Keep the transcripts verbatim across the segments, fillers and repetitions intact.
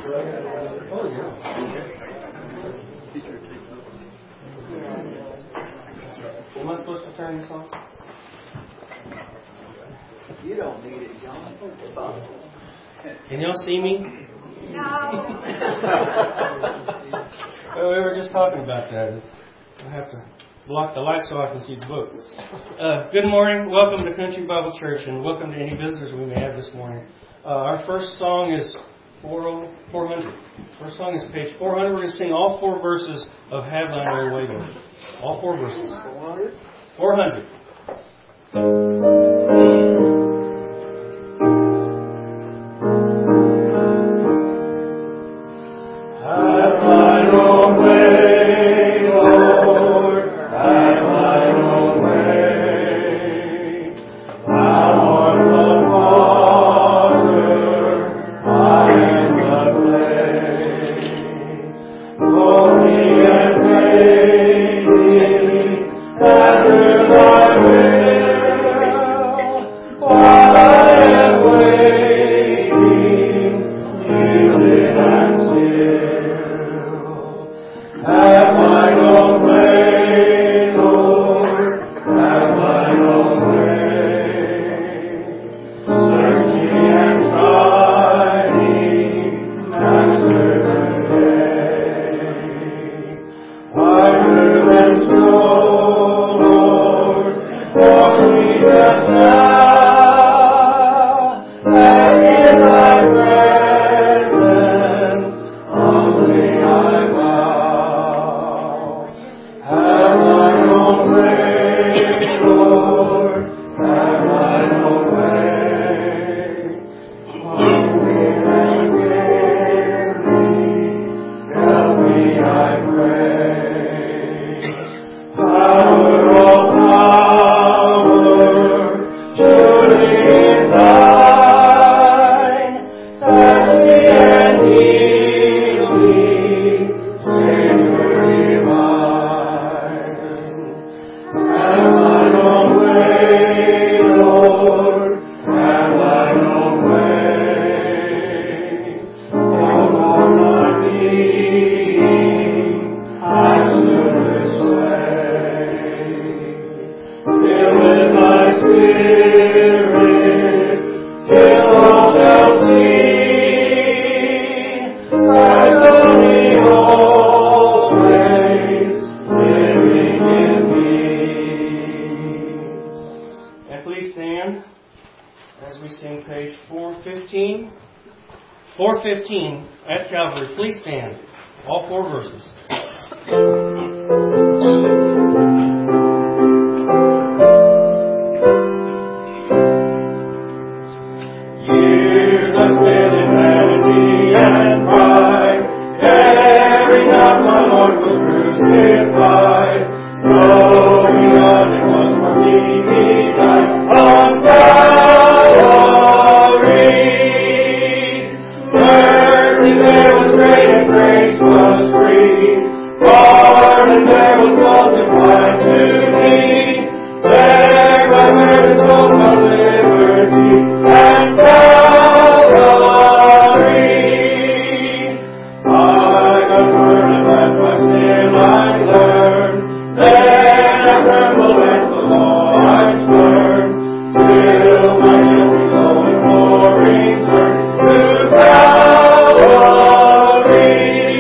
Oh, yeah. Am I supposed to turn this on? You don't need it, John. Can y'all see me? No. Well, we were just talking about that. I have to block the light so I can see the book. Uh, good morning. Welcome to Country Bible Church, and welcome to any visitors we may have this morning. Uh, our first song is four hundred. First song is page four hundred. We're going to sing all four verses of Have Thine Own Way, Lord. All four verses. four hundred. four fifteen at Calvary. Please stand. All four verses. Years I spent in vanity and pride. Every night my Lord was crucified. Knowing that it was for me He died on Calvary. Mercy there was great and grace was free. Pardon there was multiplied to me. There my burdens home my liberty and Calvary. I got burdened as my sin I learned. Then I trembled at the law I spurned. Till my guilty soul imploring turned to Calvary.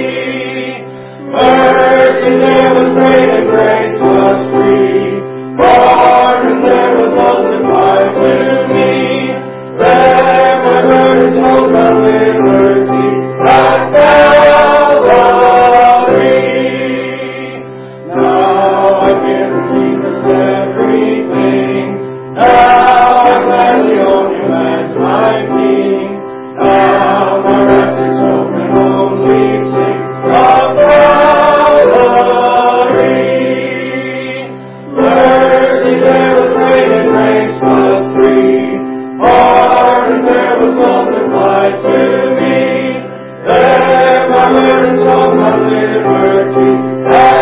Mercy there was great and grace was free. Pardon there was multiplied to me. There my burdens hold my liberty at Calvary. Now I give Jesus everything. Now I gladly own Him as my King. Now my raptured soul can only sing of Calvary. Mercy there was great and grace was free. Pardon there was multiplied to me. There my burdens hold my liberty at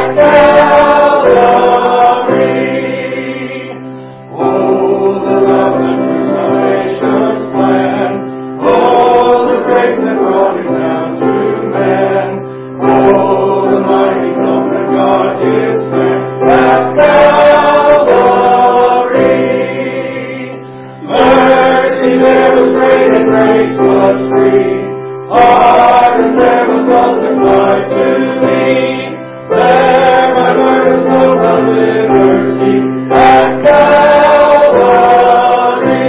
Calvary. Oh, the love and salvation's plan. Oh, the grace that brought Him down to Pardon there was multiplied to me. There my burdens rolled on liberty at Calvary.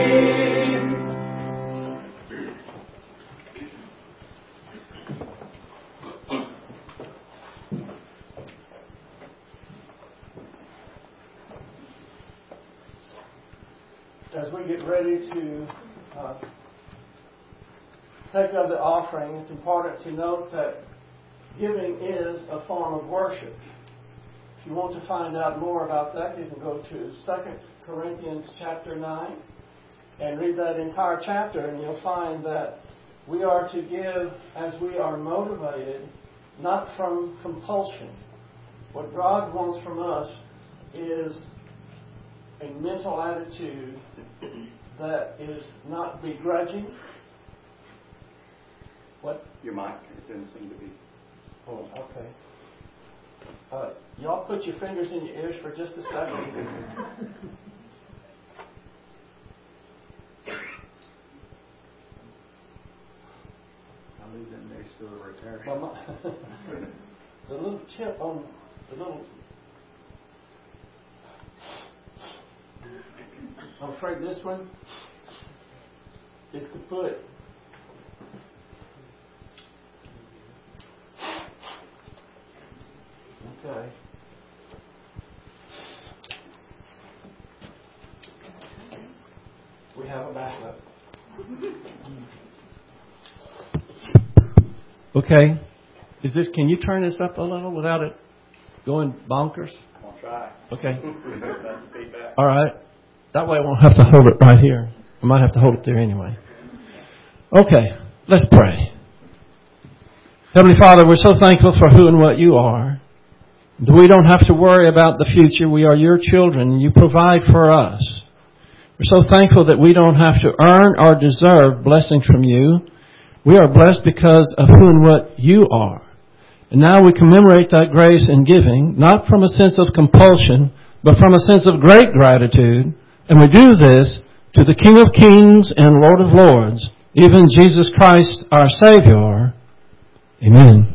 As we get ready to uh, take up the offering, it's important to note that giving is a form of worship. If you want to find out more about that, you can go to Second Corinthians chapter nine and read that entire chapter, and you'll find that we are to give as we are motivated, not from compulsion. What God wants from us is a mental attitude that is not begrudging. What? Your mic, it doesn't seem to be. Oh, okay. Uh, y'all put your fingers in your ears for just a second. I leave them there still to repair. Well, my, the little chip on the little. I'm afraid this one is kaput. Okay. We have a backup. Okay. Is this? Can you turn this up a little without it going bonkers? I'll try. Okay. Feedback. All right. That way I won't have to hold it right here. I might have to hold it there anyway. Okay. Let's pray. Heavenly Father, we're so thankful for who and what you are. We don't have to worry about the future. We are your children. You provide for us. We're so thankful that we don't have to earn or deserve blessings from you. We are blessed because of who and what you are. And now we commemorate that grace in giving, not from a sense of compulsion, but from a sense of great gratitude. And we do this to the King of Kings and Lord of Lords, even Jesus Christ, our Savior. Amen.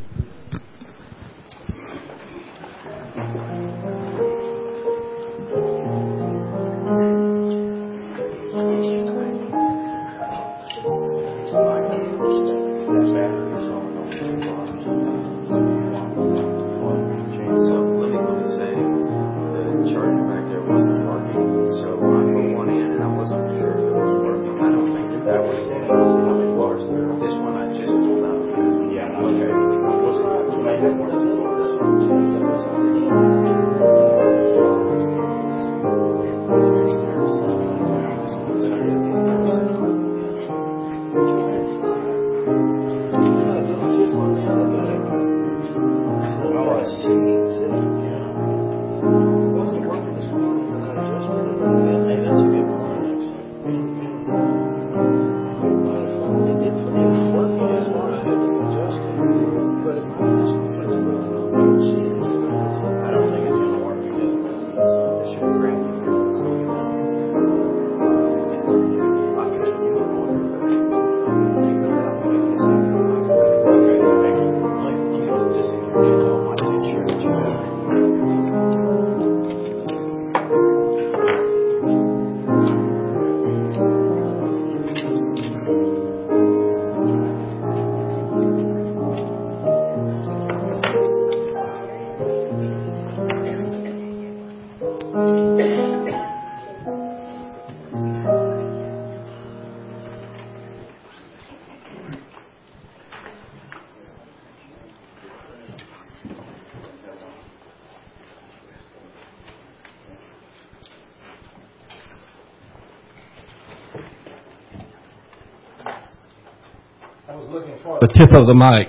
The tip of the mic.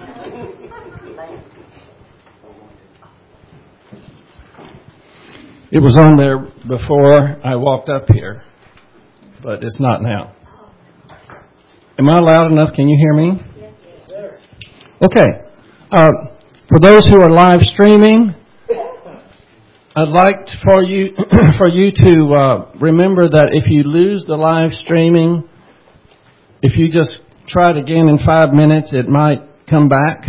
It was on there before I walked up here, but it's not now. Am I loud enough? Can you hear me? Yes, sir. Okay. Uh, for those who are live streaming, I'd like for you for you to uh, remember that if you lose the live streaming, if you just try it again in five minutes, it might come back.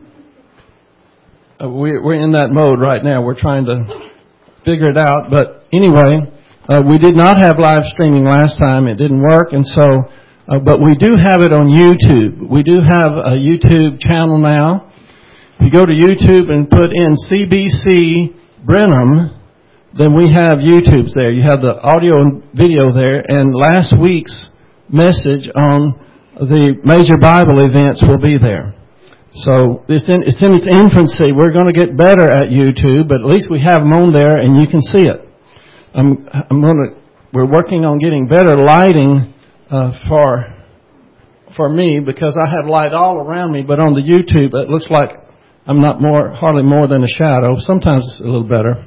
Uh, we're, we're in that mode right now. We're trying to figure it out. But anyway, uh, we did not have live streaming last time. It didn't work. And so, uh, but we do have it on YouTube. We do have a YouTube channel now. If you go to YouTube and put in C B C Brenham, then we have YouTube's there. You have the audio and video there. And last week's message on the major Bible events will be there. So it's in, it's in its infancy. We're going to get better at YouTube, but at least we have them on there and you can see it. I'm, I'm going to, we're working on getting better lighting uh, for for me because I have light all around me, but on the YouTube it looks like I'm not more, hardly more than a shadow. Sometimes it's a little better.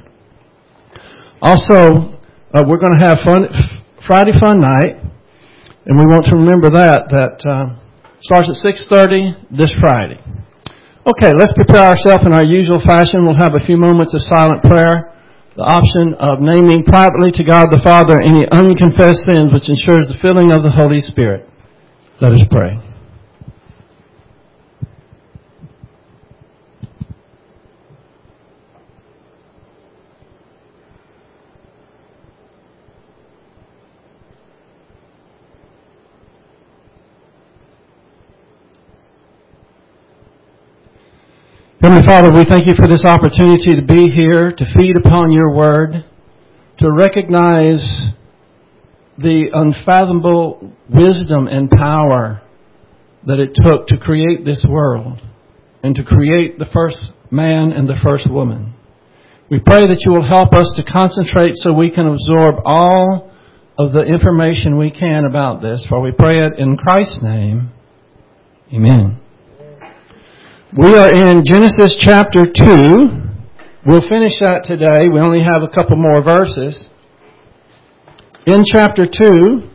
Also, uh, we're going to have fun, Friday Fun Night, and we want to remember that, that uh, starts at six thirty this Friday. Okay, let's prepare ourselves in our usual fashion. We'll have a few moments of silent prayer, the option of naming privately to God the Father any unconfessed sins, which ensures the filling of the Holy Spirit. Let us pray. Heavenly Father, we thank you for this opportunity to be here, to feed upon your word, to recognize the unfathomable wisdom and power that it took to create this world and to create the first man and the first woman. We pray that you will help us to concentrate so we can absorb all of the information we can about this, for we pray it in Christ's name. Amen. We are in Genesis chapter two. We'll finish that today. We only have a couple more verses. In chapter two,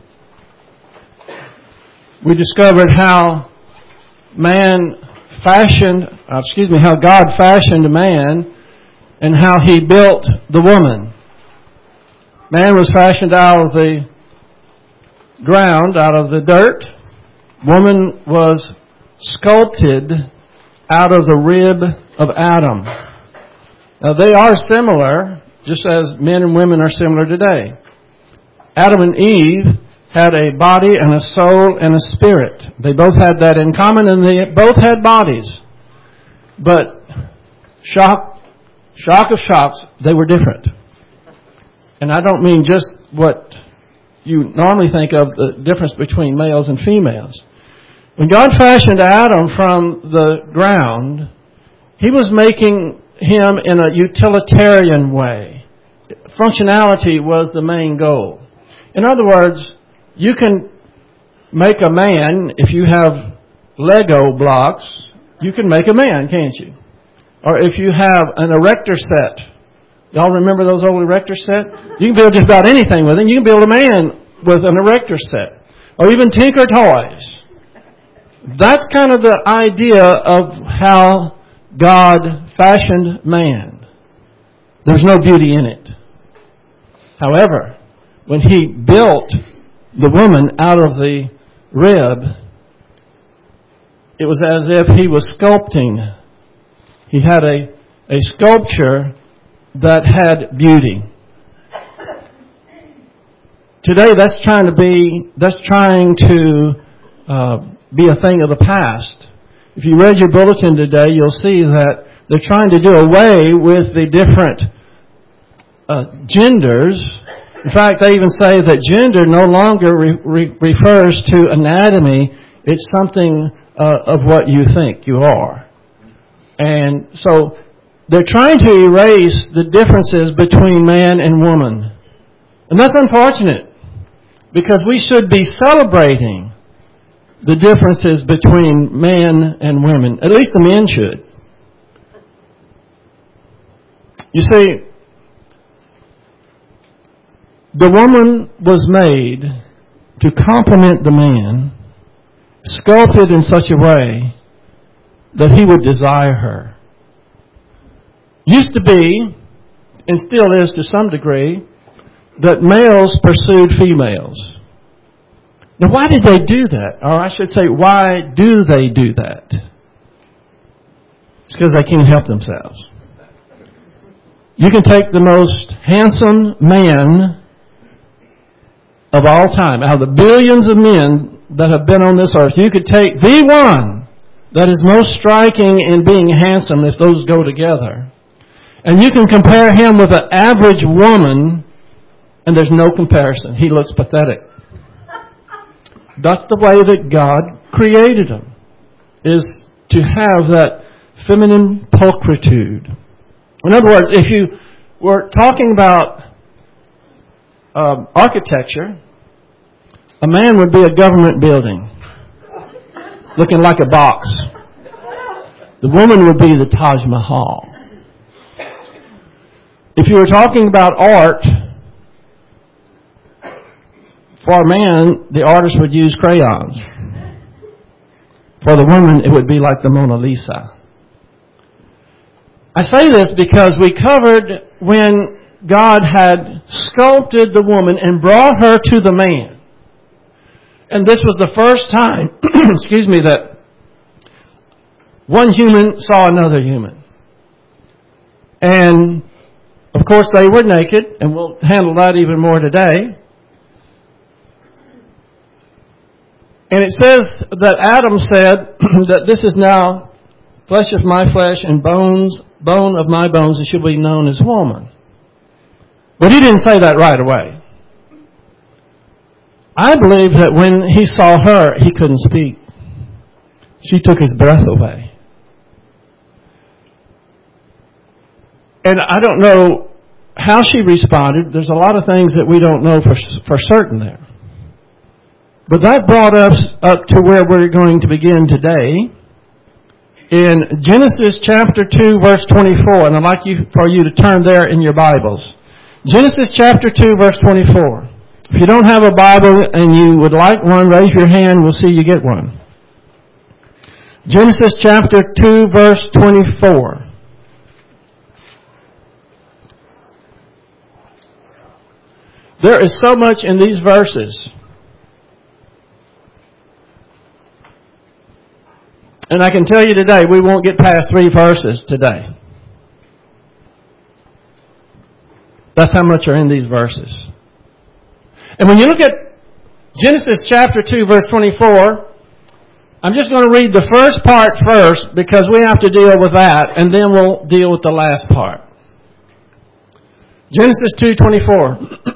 we discovered how man fashioned, uh, excuse me, how God fashioned man and how he built the woman. Man was fashioned out of the ground, out of the dirt. Woman was sculpted out of the rib of Adam. Now they are similar, just as men and women are similar today. Adam and Eve had a body and a soul and a spirit. They both had that in common, and they both had bodies. But shock, shock of shocks, they were different. And I don't mean just what you normally think of, the difference between males and females. When God fashioned Adam from the ground, He was making him in a utilitarian way. Functionality was the main goal. In other words, you can make a man, if you have Lego blocks, you can make a man, can't you? Or if you have an erector set. Y'all remember those old erector set? You can build just about anything with them. You can build a man with an erector set. Or even tinker toys. That's kind of the idea of how God fashioned man. There's no beauty in it. However, when He built the woman out of the rib, it was as if He was sculpting. He had a, a sculpture that had beauty. Today, that's trying to be, that's trying to uh, be a thing of the past. If you read your bulletin today, you'll see that they're trying to do away with the different uh, genders. In fact, they even say that gender no longer re- re- refers to anatomy. It's something uh, of what you think you are. And so they're trying to erase the differences between man and woman. And that's unfortunate, because we should be celebrating the differences between men and women. At least the men should. You see, the woman was made to complement the man, sculpted in such a way that he would desire her. Used to be, and still is to some degree, that males pursued females. Now, why did they do that? Or I should say, why do they do that? It's because they can't help themselves. You can take the most handsome man of all time, out of the billions of men that have been on this earth, you could take the one that is most striking in being handsome, if those go together, and you can compare him with an average woman, and there's no comparison. He looks pathetic. That's the way that God created him, is to have that feminine pulchritude. In other words, if you were talking about um, architecture, a man would be a government building, looking like a box. The woman would be the Taj Mahal. If you were talking about art, for a man, the artist would use crayons. For the woman, it would be like the Mona Lisa. I say this because we covered when God had sculpted the woman and brought her to the man. And this was the first time, excuse me, that one human saw another human. And, of course, they were naked, and we'll handle that even more today. And it says that Adam said that this is now flesh of my flesh and bones, bone of my bones, and should be known as woman. But he didn't say that right away. I believe that when he saw her, he couldn't speak. She took his breath away. And I don't know how she responded. There's a lot of things that we don't know for for certain there. But that brought us up to where we're going to begin today. In Genesis chapter two, verse twenty-four. And I'd like you for you to turn there in your Bibles. Genesis chapter two, verse twenty-four. If you don't have a Bible and you would like one, raise your hand. We'll see you get one. Genesis chapter two, verse twenty-four. There is so much in these verses. And I can tell you today, we won't get past three verses today. That's how much are in these verses. And when you look at Genesis chapter two, verse twenty-four, I'm just going to read the first part first because we have to deal with that, and then we'll deal with the last part. Genesis two twenty-four.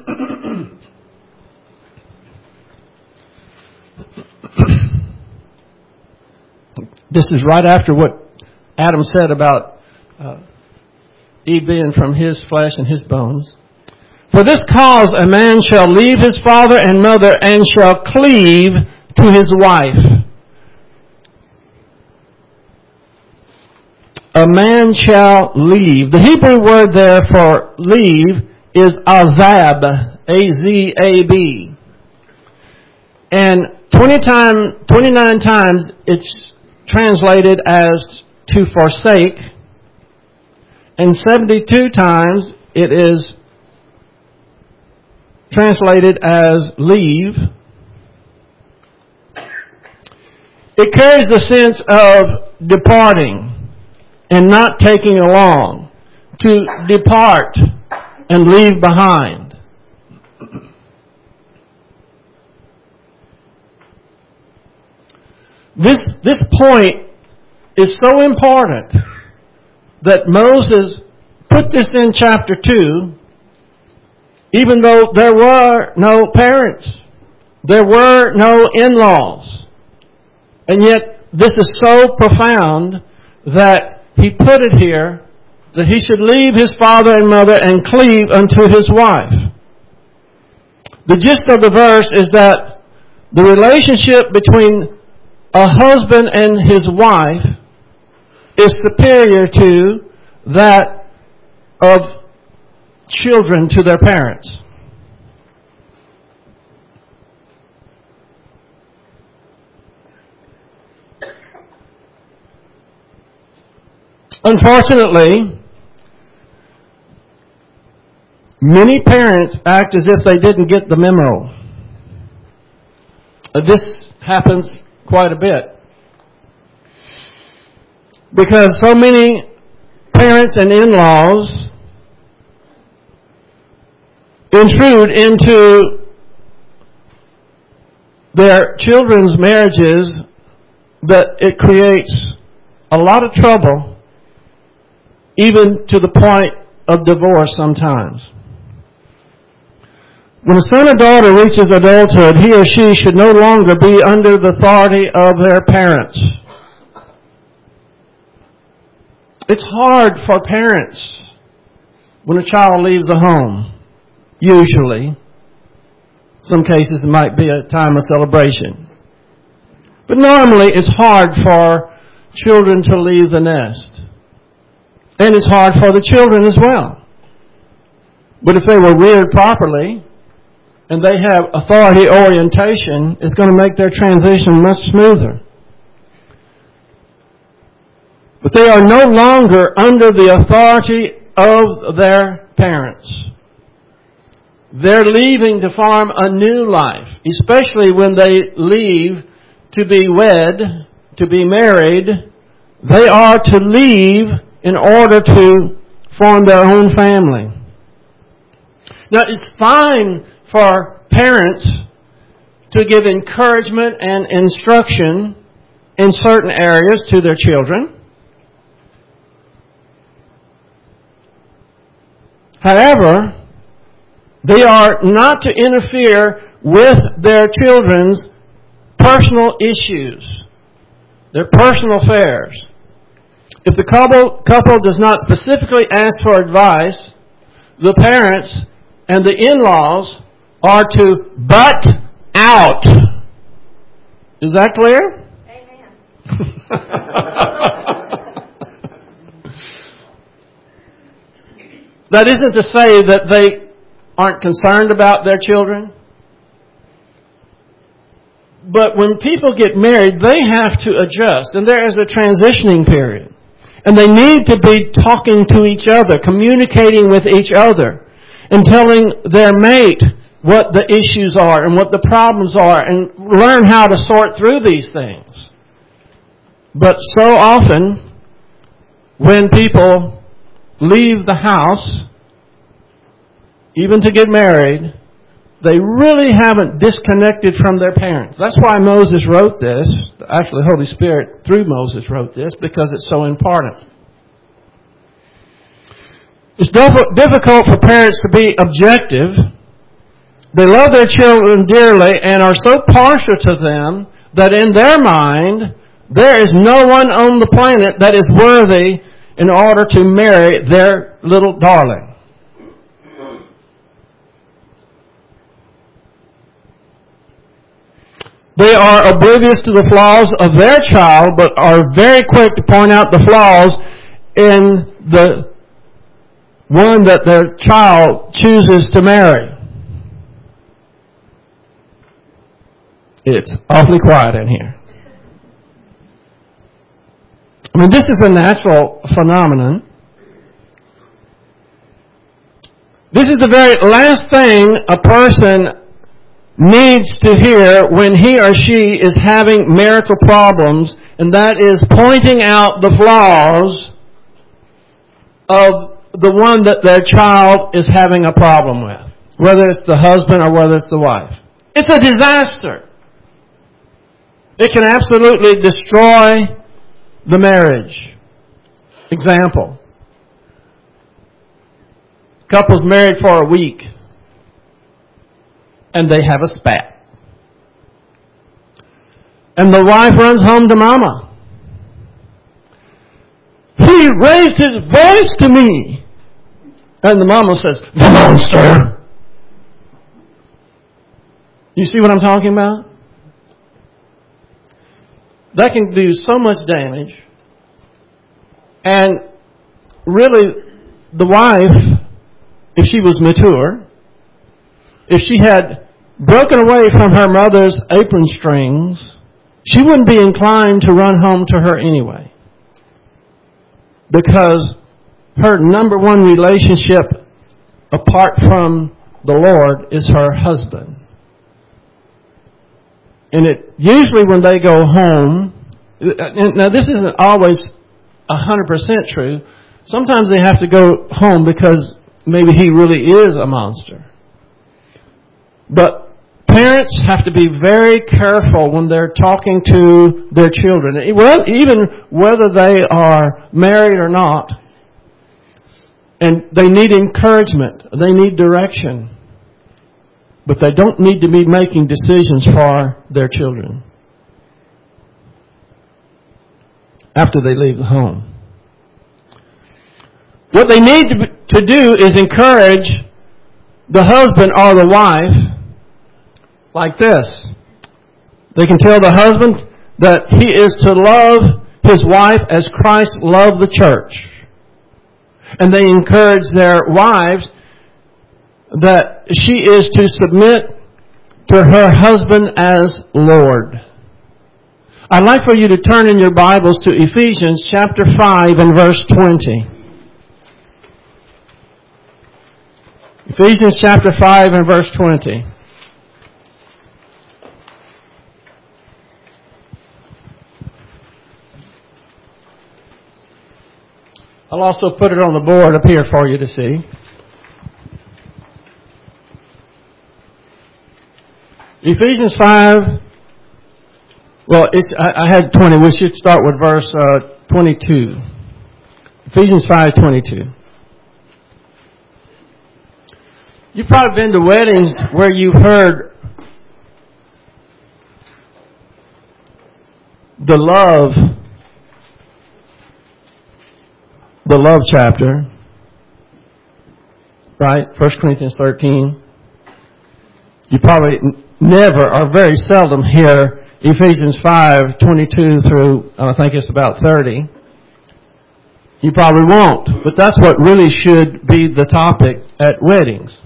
This is right after what Adam said about uh, Eve being from his flesh and his bones. For this cause a man shall leave his father and mother and shall cleave to his wife. A man shall leave. The Hebrew word there for leave is azab, A Z A B. And twenty time, twenty-nine times it's translated as to forsake, and seventy-two times it is translated as leave. It carries the sense of departing and not taking along, to depart and leave behind. This, this point is so important that Moses put this in chapter two, even though there were no parents, there were no in-laws. And yet this is so profound that he put it here that he should leave his father and mother and cleave unto his wife. The gist of the verse is that the relationship between a husband and his wife is superior to that of children to their parents. Unfortunately, many parents act as if they didn't get the memo. uh, this happens quite a bit. Because so many parents and in-laws intrude into their children's marriages that it creates a lot of trouble, even to the point of divorce sometimes. When a son or daughter reaches adulthood, he or she should no longer be under the authority of their parents. It's hard for parents when a child leaves the home, usually. Some cases it might be a time of celebration. But normally it's hard for children to leave the nest. And it's hard for the children as well. But if they were reared properly and they have authority orientation, it's going to make their transition much smoother. But they are no longer under the authority of their parents. They're leaving to form a new life, especially when they leave to be wed, to be married. They are to leave in order to form their own family. Now, it's fine for parents to give encouragement and instruction in certain areas to their children. However, they are not to interfere with their children's personal issues, their personal affairs. If the couple, couple does not specifically ask for advice, the parents and the in-laws are to butt out. Is that clear? Amen. That isn't to say that they aren't concerned about their children. But when people get married, they have to adjust. And there is a transitioning period. And they need to be talking to each other, communicating with each other, and telling their mate what the issues are and what the problems are, and learn how to sort through these things. But so often, when people leave the house, even to get married, they really haven't disconnected from their parents. That's why Moses wrote this. Actually, the Holy Spirit, through Moses, wrote this, because it's so important. It's difficult for parents to be objective. They love their children dearly and are so partial to them that in their mind, there is no one on the planet that is worthy in order to marry their little darling. They are oblivious to the flaws of their child, but are very quick to point out the flaws in the one that their child chooses to marry. It's awfully quiet in here. I mean, this is a natural phenomenon. This is the very last thing a person needs to hear when he or she is having marital problems, and that is pointing out the flaws of the one that their child is having a problem with, whether it's the husband or whether it's the wife. It's a disaster. It can absolutely destroy the marriage. Example. Couple's married for a week and they have a spat. And the wife runs home to mama. He raised his voice to me. And the mama says, the monster. You see what I'm talking about? That can do so much damage. And really, the wife, if she was mature, if she had broken away from her mother's apron strings, she wouldn't be inclined to run home to her anyway. Because her number one relationship apart from the Lord is her husband. And it usually when they go home, now this isn't always one hundred percent true. Sometimes they have to go home because maybe he really is a monster. But parents have to be very careful when they're talking to their children, even whether they are married or not. And they need encouragement. They need direction. But they don't need to be making decisions for their children after they leave the home. What they need to do is encourage the husband or the wife like this. They can tell the husband that he is to love his wife as Christ loved the church. And they encourage their wives that she is to submit to her husband as Lord. I'd like for you to turn in your Bibles to Ephesians chapter five and verse twenty. Ephesians chapter five and verse twenty. I'll also put it on the board up here for you to see. Ephesians five, well, it's, I, I had twenty. We should start with verse uh, twenty-two. Ephesians five twenty-two. You've probably been to weddings where you heard the love, the love chapter, right? First Corinthians thirteen. You probably never or very seldom hear Ephesians five twenty-two through, I think it's about thirty. You probably won't, but that's what really should be the topic at weddings.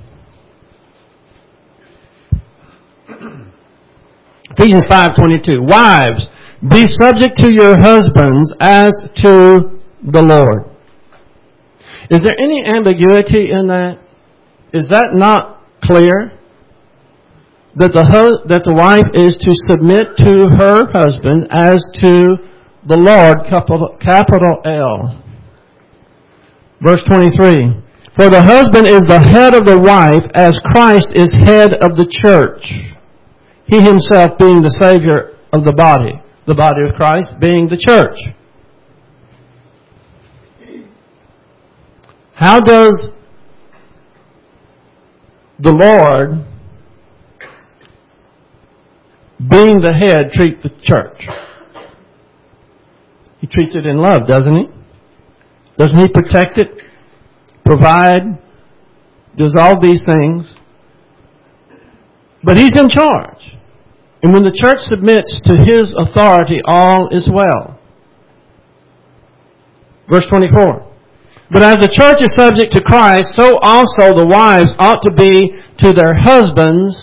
Ephesians five twenty-two. Wives, be subject to your husbands as to the Lord. Is there any ambiguity in that? Is that not clear? That the hu- that the wife is to submit to her husband as to the Lord, capital, capital L. Verse twenty-three. For the husband is the head of the wife, as Christ is head of the church. He himself being the Savior of the body. The body of Christ being the church. How does the Lord, being the head, treat the church? He treats it in love, doesn't he? Doesn't he protect it, provide, does all these things? But he's in charge. And when the church submits to his authority, all is well. Verse twenty-four. But as the church is subject to Christ, so also the wives ought to be to their husbands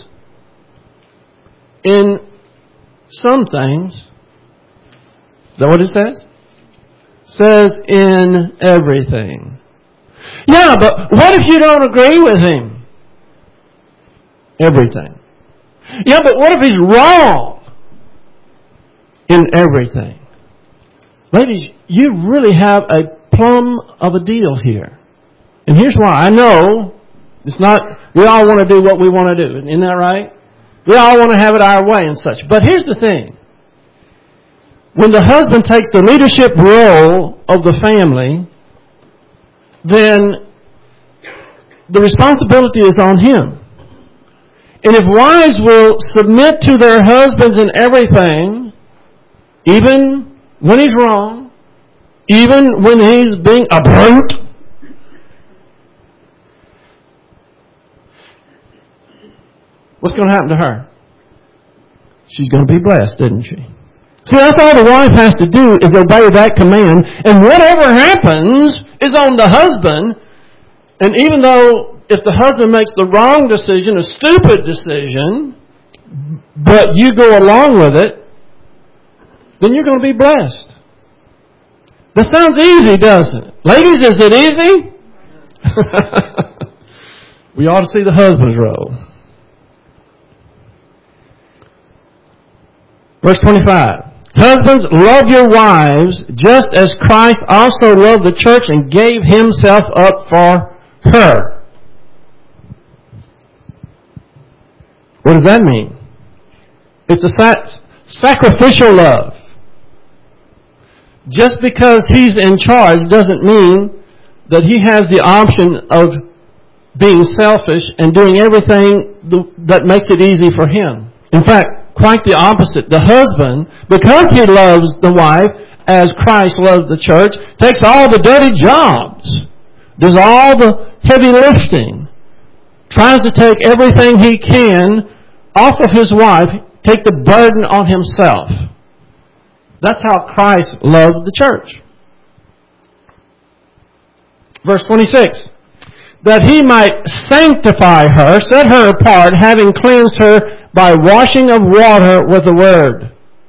in some things. Is that what it says? It says in everything. Yeah, but what if you don't agree with him? Everything. Yeah, but what if he's wrong? In everything. Ladies, you really have a plum of a deal here. And here's why. I know it's not, we all want to do what we want to do. Isn't that right? We all want to have it our way and such. But here's the thing. When the husband takes the leadership role of the family, then the responsibility is on him. And if wives will submit to their husbands in everything, even when he's wrong, even when he's being a brute, what's going to happen to her? She's going to be blessed, isn't she? See, that's all the wife has to do is obey that command. And whatever happens is on the husband. And even though if the husband makes the wrong decision, a stupid decision, but you go along with it, then you're going to be blessed. That sounds easy, doesn't it? Ladies, is it easy? We ought to see the husband's role. Verse twenty-five. Husbands, love your wives just as Christ also loved the church and gave himself up for her. What does that mean? It's a sac- sacrificial love. Just because he's in charge doesn't mean that he has the option of being selfish and doing everything that makes it easy for him. In fact, quite the opposite. The husband, because he loves the wife as Christ loves the church, takes all the dirty jobs, does all the heavy lifting, tries to take everything he can off of his wife, take the burden on himself. That's how Christ loved the church. Verse twenty-six. That he might sanctify her, set her apart, having cleansed her by washing of water with the word.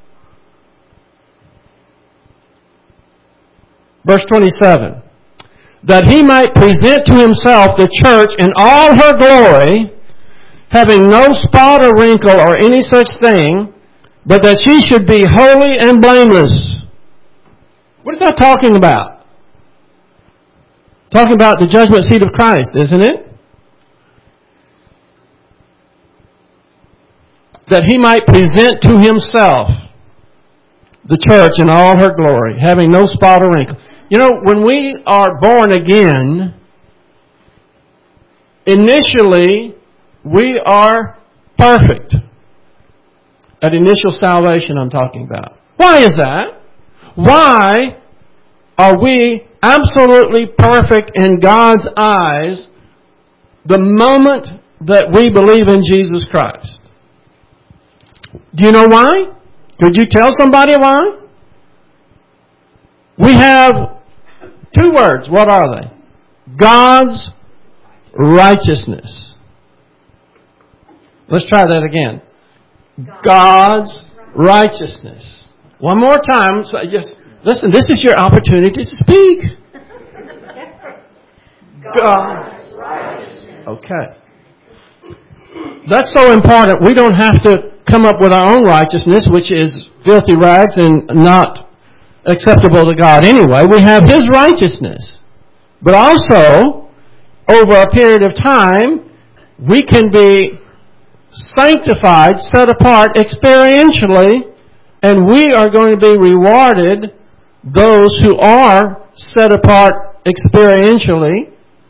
Verse twenty-seven. That he might present to himself the church in all her glory, having no spot or wrinkle or any such thing, but that she should be holy and blameless. What is that talking about? Talking about the judgment seat of Christ, isn't it? That he might present to himself the church in all her glory, having no spot or wrinkle. You know, when we are born again, initially we are perfect. At initial salvation I'm talking about. Why is that? Why are we absolutely perfect in God's eyes the moment that we believe in Jesus Christ? Do you know why? Could you tell somebody why? We have two words. What are they? God's righteousness. Let's try that again. God's righteousness. One more time. So just listen, this is your opportunity to speak. God's righteousness. Okay. That's so important. We don't have to come up with our own righteousness, which is filthy rags and not acceptable to God anyway. We have His righteousness. But also, over a period of time, we can be sanctified, set apart experientially, and we are going to be rewarded, those who are set apart experientially,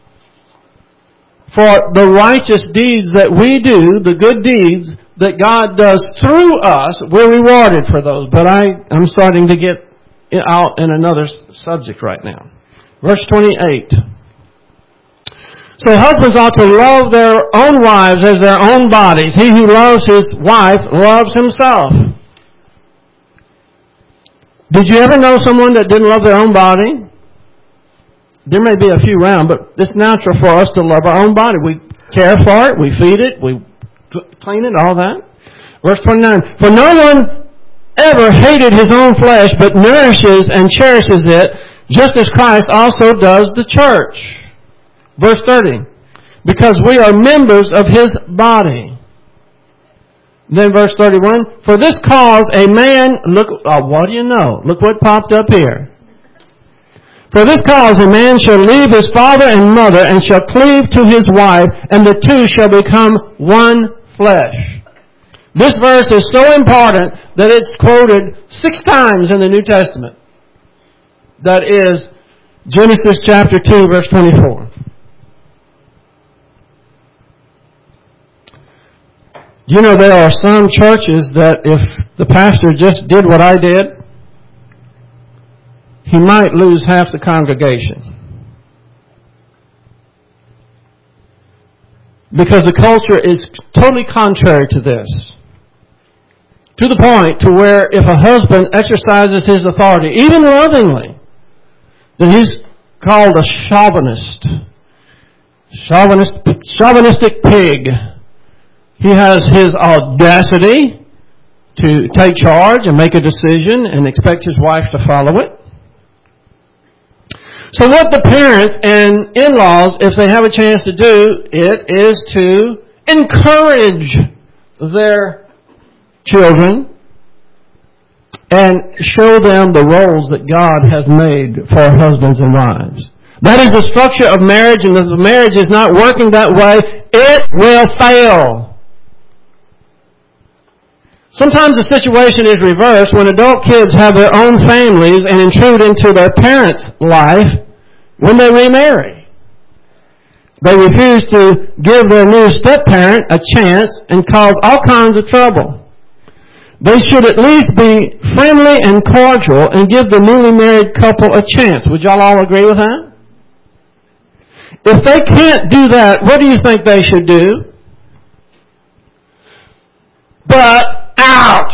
for the righteous deeds that we do, the good deeds that God does through us. We're rewarded for those. But I, I'm starting to get out in another subject right now. Verse twenty-eight. So husbands ought to love their own wives as their own bodies. He who loves his wife loves himself. Did you ever know someone that didn't love their own body? There may be a few around, but it's natural for us to love our own body. We care for it, we feed it, we clean it, all that. Verse twenty-nine. For no one ever hated his own flesh, but nourishes and cherishes it, just as Christ also does the church. Verse thirty, because we are members of His body. Then verse thirty-one, for this cause a man, look, oh, what do you know? Look what popped up here. For this cause a man shall leave his father and mother and shall cleave to his wife, and the two shall become one flesh. This verse is so important that it's quoted six times in the New Testament. That is Genesis chapter two, verse twenty-four. You know, there are some churches that if the pastor just did what I did, he might lose half the congregation. Because the culture is totally contrary to this. To the point to where if a husband exercises his authority, even lovingly, then he's called a chauvinist. Chauvinist, chauvinistic pig. He has his audacity to take charge and make a decision and expect his wife to follow it. So what the parents and in-laws, if they have a chance to do it, is to encourage their children and show them the roles that God has made for husbands and wives. That is the structure of marriage, and if the marriage is not working that way, it will fail. Sometimes the situation is reversed when adult kids have their own families and intrude into their parents' life when they remarry. They refuse to give their new step-parent a chance and cause all kinds of trouble. They should at least be friendly and cordial and give the newly married couple a chance. Would y'all all agree with that? If they can't do that, what do you think they should do? But out!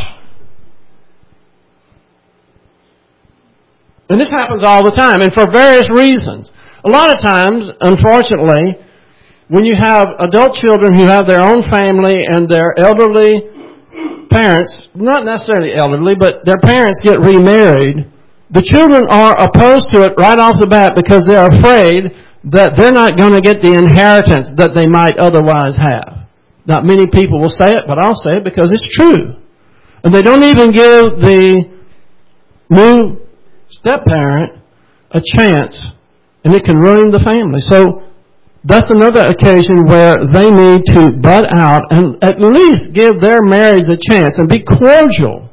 And this happens all the time, and for various reasons. A lot of times, unfortunately, when you have adult children who have their own family and their elderly parents, not necessarily elderly, but their parents get remarried, the children are opposed to it right off the bat because they're afraid that they're not going to get the inheritance that they might otherwise have. Not many people will say it, but I'll say it because it's true. And they don't even give the new step-parent a chance, and it can ruin the family. So that's another occasion where they need to butt out and at least give their marriage a chance and be cordial.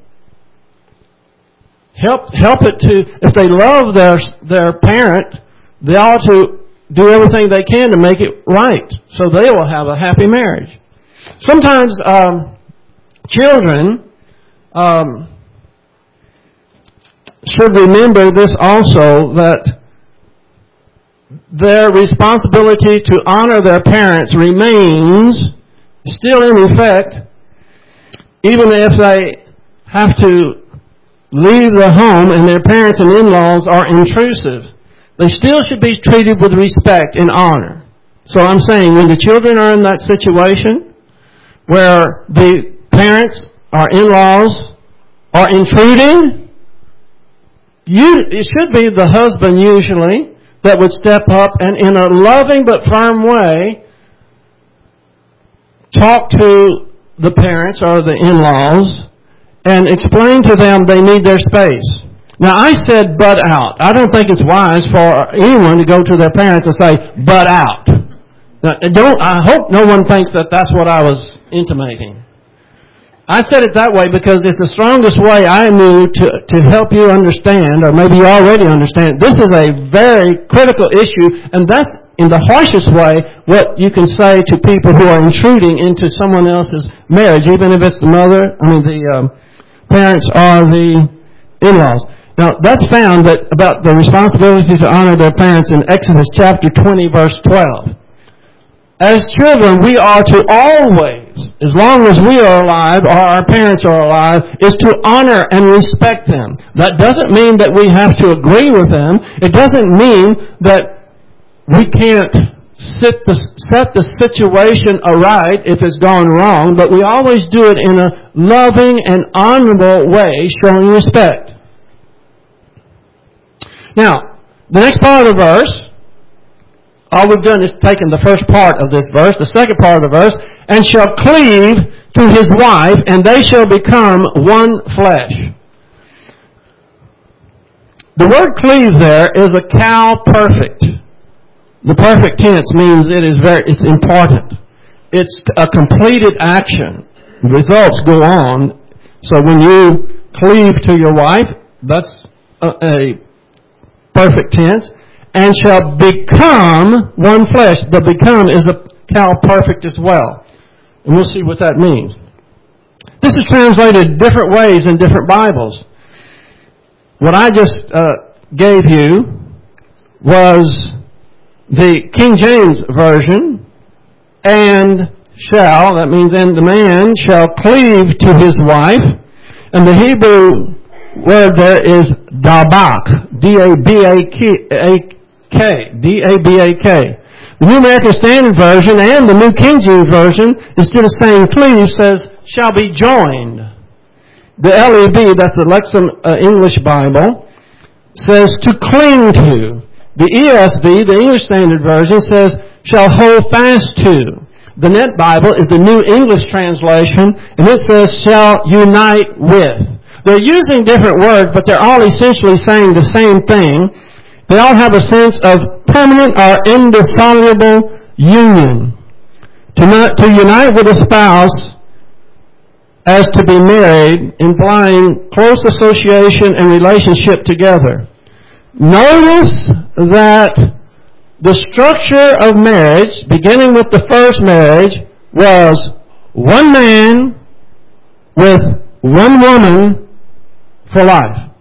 Help help it to, if they love their their parent, they ought to do everything they can to make it right so they will have a happy marriage. Sometimes um, children um, should remember this also, that their responsibility to honor their parents remains still in effect, even if they have to leave the home and their parents and in-laws are intrusive. They still should be treated with respect and honor. So I'm saying when the children are in that situation where the parents or in-laws are intruding, you, it should be the husband usually that would step up and in a loving but firm way talk to the parents or the in-laws and explain to them they need their space. Now, I said butt out. I don't think it's wise for anyone to go to their parents and say, butt out. Now, don't, I hope no one thinks that that's what I was intimating. I said it that way because it's the strongest way I knew to, to help you understand, or maybe you already understand. This is a very critical issue, and that's in the harshest way what you can say to people who are intruding into someone else's marriage, even if it's the mother, I mean the um, parents or the in-laws. Now, that's found that about the responsibility to honor their parents in Exodus chapter twenty, verse twelve. As children, we are to always, as long as we are alive or our parents are alive, is to honor and respect them. That doesn't mean that we have to agree with them. It doesn't mean that we can't sit the, set the situation aright if it's gone wrong, but we always do it in a loving and honorable way, showing respect. Now, the next part of the verse, all we've done is taken the first part of this verse, the second part of the verse, and shall cleave to his wife, and they shall become one flesh. The word cleave there is a cal perfect. The perfect tense means it is very, it's important. It's a completed action. The results go on. So when you cleave to your wife, that's a, a perfect tense. And shall become one flesh. The become is a cal perfect as well. And we'll see what that means. This is translated different ways in different Bibles. What I just uh, gave you was the King James Version. And shall, that means and the man shall cleave to his wife. And the Hebrew word there is dabak. D A B A K. K, D A B A K. The New American Standard Version and the New King James Version, instead of saying cleave, says shall be joined. The L E B, that's the Lexham uh, English Bible, says to cling to. The E S V, the English Standard Version, says shall hold fast to. The Net Bible is the New English Translation, and it says shall unite with. they're using different words, but they're all essentially saying the same thing. They all have a sense of permanent or indissoluble union. To, not, to unite with a spouse as to be married, implying close association and relationship together. Notice that the structure of marriage, beginning with the first marriage, was one man with one woman for life.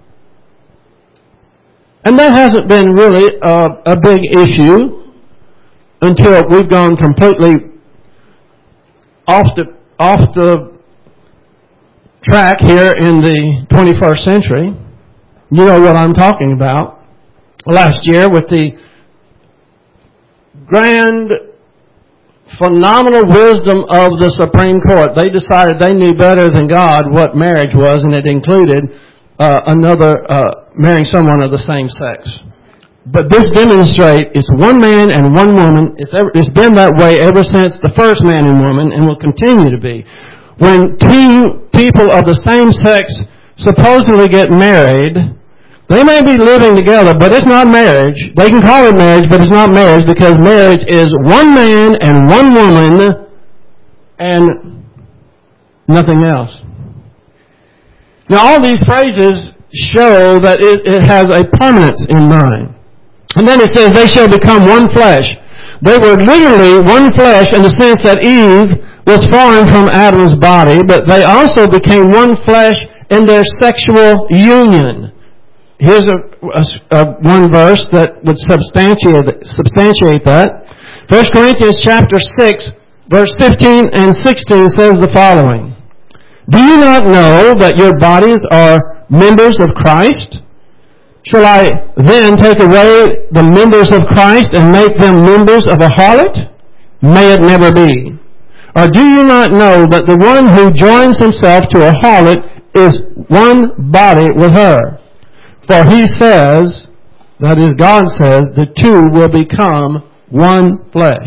And that hasn't been really a, a big issue until we've gone completely off the, off the track here in the twenty-first century. You know what I'm talking about. Last year with the grand, phenomenal wisdom of the Supreme Court, they decided they knew better than God what marriage was, and it included uh, another uh, marrying someone of the same sex. But this demonstrates it's one man and one woman. It's, ever, it's been that way ever since the first man and woman, and will continue to be. When two people of the same sex supposedly get married, they may be living together, but it's not marriage. They can call it marriage, but it's not marriage, because marriage is one man and one woman and nothing else. Now, all these phrases show that it, it has a permanence in mind. And then it says, they shall become one flesh. They were literally one flesh in the sense that Eve was formed from Adam's body, but they also became one flesh in their sexual union. Here's a, a, a one verse that would substantiate, substantiate that. First Corinthians chapter six, verse fifteen and sixteen says the following. Do you not know that your bodies are members of Christ? Shall I then take away the members of Christ and make them members of a harlot? May it never be. Or do you not know that the one who joins himself to a harlot is one body with her? For he says, that is, God says, the two will become one flesh.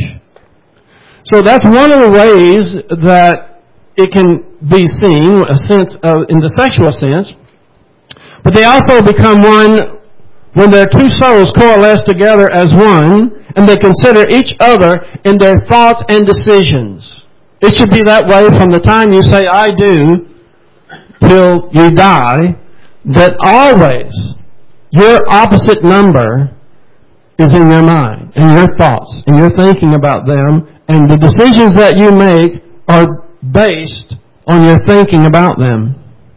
So that's one of the ways that it can be seen, a sense of, in the sexual sense. But they also become one when their two souls coalesce together as one, and they consider each other in their thoughts and decisions. It should be that way from the time you say, I do, till you die, that always your opposite number is in your mind, and your thoughts, and you're thinking about them, and the decisions that you make are based on your thinking about them.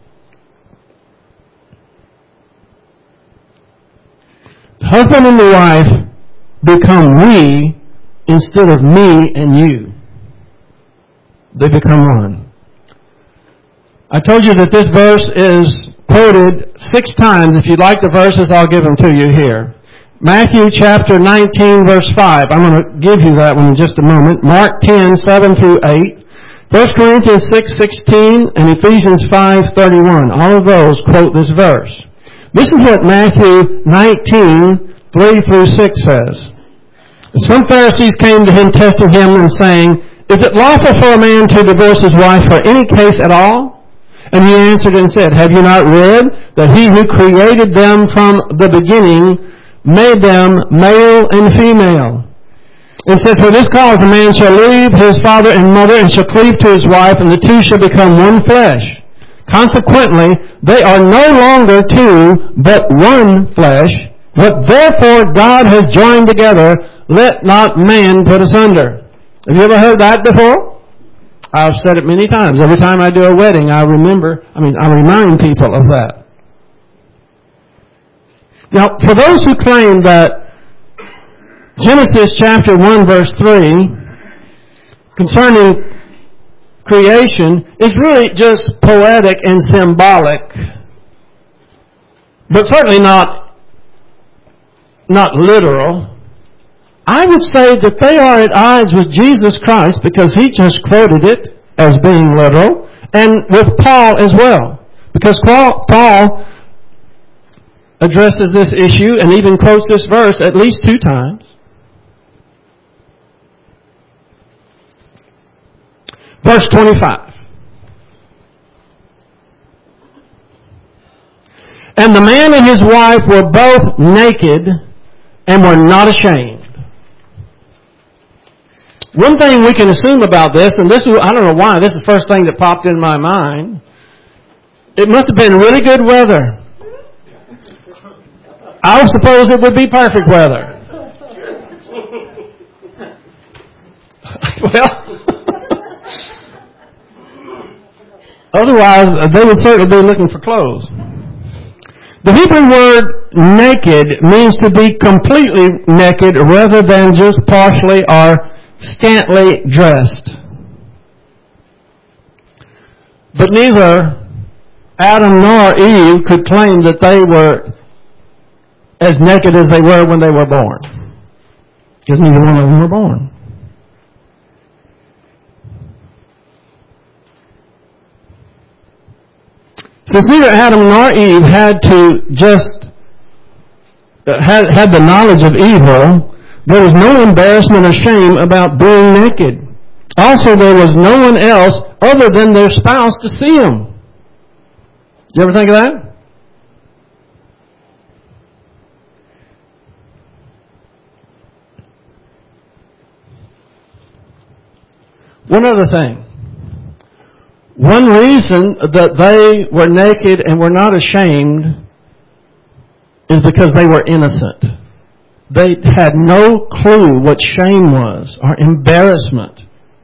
The husband and the wife become we instead of me and you. They become one. I told you that this verse is quoted six times. If you'd like the verses, I'll give them to you here. Matthew chapter nineteen, verse five. I'm going to give you that one in just a moment. Mark ten, seven through eight. First Corinthians six, sixteen, and Ephesians five, thirty-one. All of those quote this verse. This is what Matthew nineteen, three through six says. Some Pharisees came to him, testing him and saying, is it lawful for a man to divorce his wife for any case at all? And he answered and said, have you not read that he who created them from the beginning made them male and female? And said, for this cause a man shall leave his father and mother and shall cleave to his wife, and the two shall become one flesh. Consequently, they are no longer two, but one flesh. What therefore God has joined together, let not man put asunder. Have you ever heard that before? I've said it many times. Every time I do a wedding, I remember, I mean, I remind people of that. Now, for those who claim that Genesis chapter one, verse three, concerning creation, is really just poetic and symbolic, but certainly not, not literal, I would say that they are at odds with Jesus Christ, because he just quoted it as being literal, and with Paul as well. Because Paul addresses this issue and even quotes this verse at least two times. Verse twenty-five. And the man and his wife were both naked and were not ashamed. One thing we can assume about this, and this is, I don't know why, this is the first thing that popped in my mind. It must have been really good weather. I would suppose it would be perfect weather. Well, otherwise, they would certainly be looking for clothes. The Hebrew word naked means to be completely naked rather than just partially or scantily dressed. But neither Adam nor Eve could claim that they were as naked as they were when they were born, because neither one of them were born. Since neither Adam nor Eve had to just had, had the knowledge of evil, there was no embarrassment or shame about being naked. Also, there was no one else other than their spouse to see them. You ever think of that? One other thing. One reason that they were naked and were not ashamed is because they were innocent. They had no clue what shame was or embarrassment.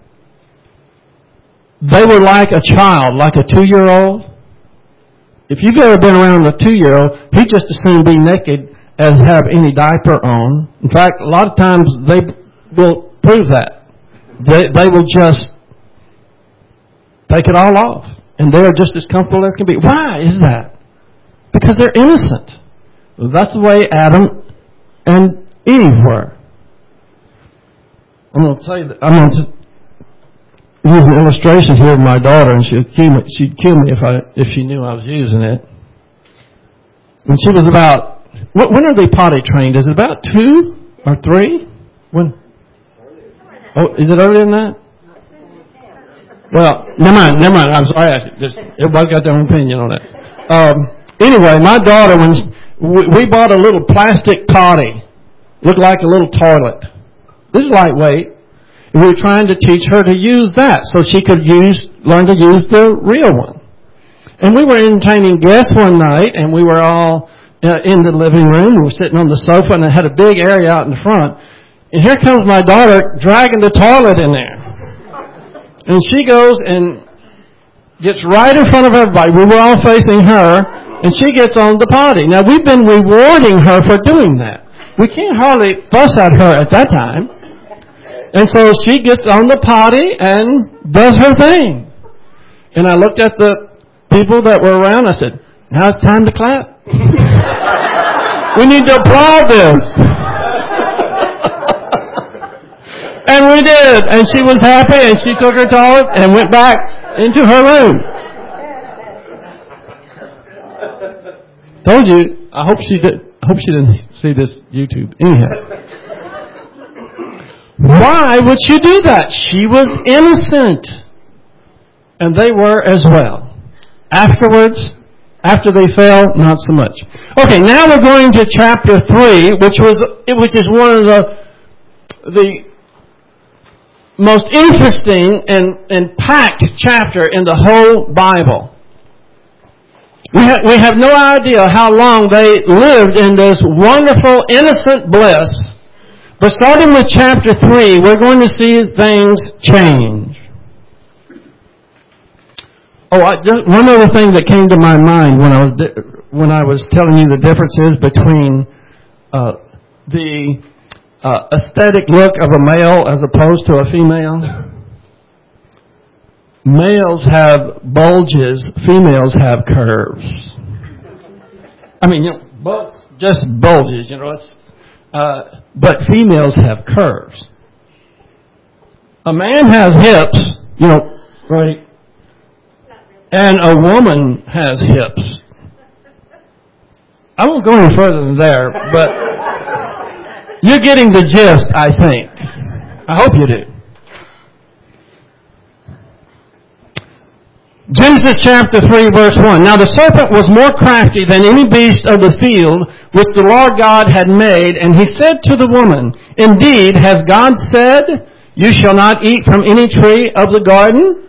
They were like a child, like a two-year-old. If you've ever been around a two-year-old, he'd just as soon be naked as have any diaper on. In fact, a lot of times they will prove that. They, they will just take it all off. And they're just as comfortable as can be. Why is that? Because they're innocent. That's the way Adam and Eve were. I'm going to say that. I'm going to use an illustration here of my daughter, and she'd kill me, she'd kill me if I if she knew I was using it. When she was about, when are they potty trained? Is it about two or three? When? Oh, is it earlier than that? Well, never mind, never mind. I'm sorry. Just, everybody got their own opinion on that. Um, anyway, my daughter, when we, we bought a little plastic potty, looked like a little toilet. It was lightweight. We were trying to teach her to use that so she could use, learn to use the real one. And we were entertaining guests one night, and we were all uh, in the living room. We were sitting on the sofa, and it had a big area out in the front. And here comes my daughter dragging the toilet in there. And she goes and gets right in front of everybody. We were all facing her, and she gets on the potty. Now, we've been rewarding her for doing that. We can't hardly fuss at her at that time. And so she gets on the potty and does her thing. And I looked at the people that were around. I said, now it's time to clap. We need to applaud this. And we did. And she was happy, and she took her toilet and went back into her room. Told you, I hope she did. I hope she didn't see this YouTube. Anyhow. Why would she do that? She was innocent. And they were as well. Afterwards, after they fell, not so much. Okay, now we're going to chapter three, which was which is one of the the most interesting and, and packed chapter in the whole Bible. We have, we have no idea how long they lived in this wonderful, innocent bliss. But starting with chapter three, we're going to see things change. Oh, I, just one other thing that came to my mind when I was di- when I was telling you the differences between uh, the uh, aesthetic look of a male as opposed to a female. Males have bulges, females have curves. I mean, you know, both just bulges. You know, it's. Uh, but females have curves. A man has hips, you know, right? And a woman has hips. I won't go any further than there, but you're getting the gist, I think. I hope you do. Genesis chapter three, verse one. Now the serpent was more crafty than any beast of the field which the Lord God had made, and he said to the woman, Indeed, has God said, You shall not eat from any tree of the garden?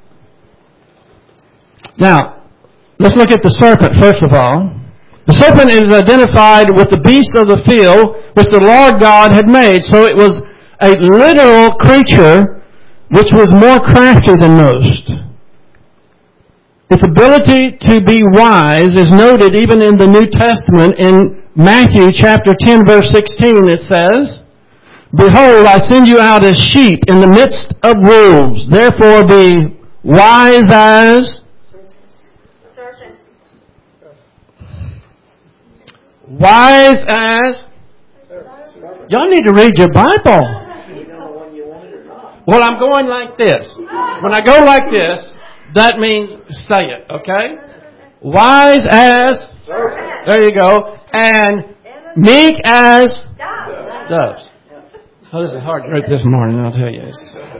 Now, let's look at the serpent first of all. The serpent is identified with the beast of the field which the Lord God had made. So it was a literal creature which was more crafty than most. Its ability to be wise is noted even in the New Testament. In Matthew chapter ten, verse sixteen, it says, Behold, I send you out as sheep in the midst of wolves. Therefore be wise as... Wise as... Y'all need to read your Bible. Well, I'm going like this. When I go like this, that means say it, okay? Wise as... There you go. And meek as... Doves. Oh, this is a hard group this morning, I'll tell you.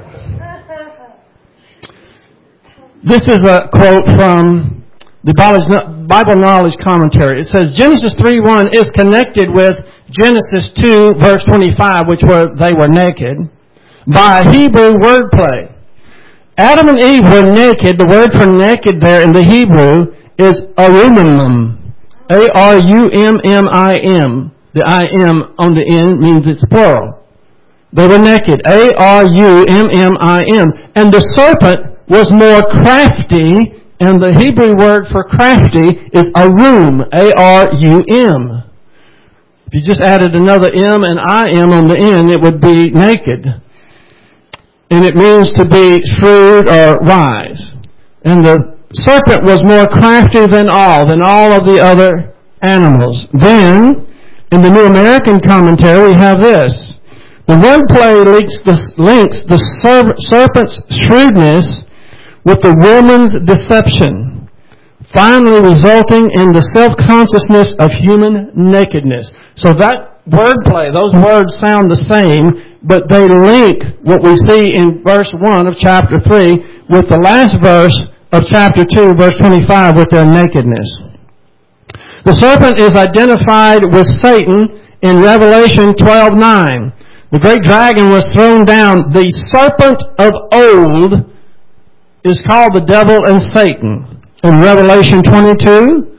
This is a quote from the Bible Knowledge Commentary. It says, Genesis three one is connected with Genesis two, verse twenty-five, which were they were naked, by a Hebrew wordplay. Adam and Eve were naked. The word for naked there in the Hebrew is arumim. A R U M M I M. The I M on the end means it's plural. They were naked. A R U M M I M. And the serpent was more crafty, and the Hebrew word for crafty is arum. A R U M. If you just added another M and I M on the end, it would be naked. And it means to be shrewd or wise. And the serpent was more crafty than all, than all of the other animals. Then, in the New American Commentary, we have this. The wordplay links the, links the serpent's shrewdness with the woman's deception, finally resulting in the self-consciousness of human nakedness. So that wordplay, those words sound the same, but they link what we see in verse one of chapter three with the last verse of chapter two, verse twenty-five, with their nakedness. The serpent is identified with Satan in Revelation twelve nine. The great dragon was thrown down. The serpent of old is called the devil and Satan. In Revelation twenty-two,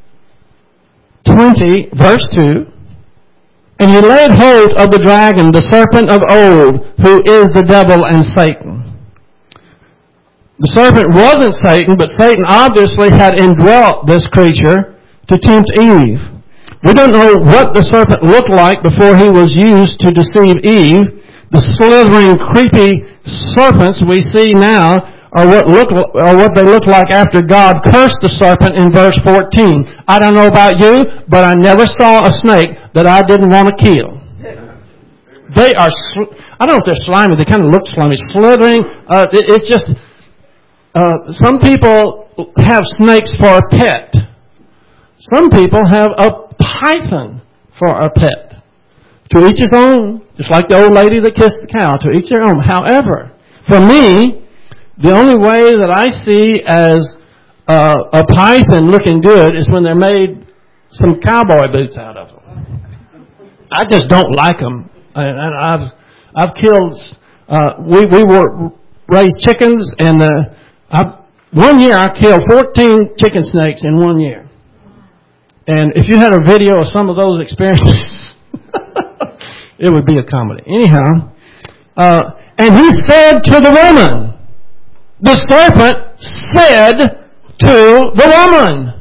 twenty, verse two, and he laid hold of the dragon, the serpent of old, who is the devil and Satan. The serpent wasn't Satan, but Satan obviously had indwelt this creature to tempt Eve. We don't know what the serpent looked like before he was used to deceive Eve. The slithering, creepy serpents we see now are what look are what they look like after God cursed the serpent in verse fourteen. I don't know about you, but I never saw a snake that I didn't want to kill. They are, I don't know if they're slimy, they kind of look slimy, slithering. Uh, it, it's just, uh, some people have snakes for a pet. Some people have a python for a pet. To each his own, just like the old lady that kissed the cow, to each their own. However, for me, the only way that I see as uh, a python looking good is when they're made some cowboy boots out of them. I just don't like them. And, and I've I've killed. Uh, we we were raised chickens, and uh, I've, one year I killed fourteen chicken snakes in one year. And if you had a video of some of those experiences, it would be a comedy. Anyhow, uh, and he said to the woman. The serpent said to the woman.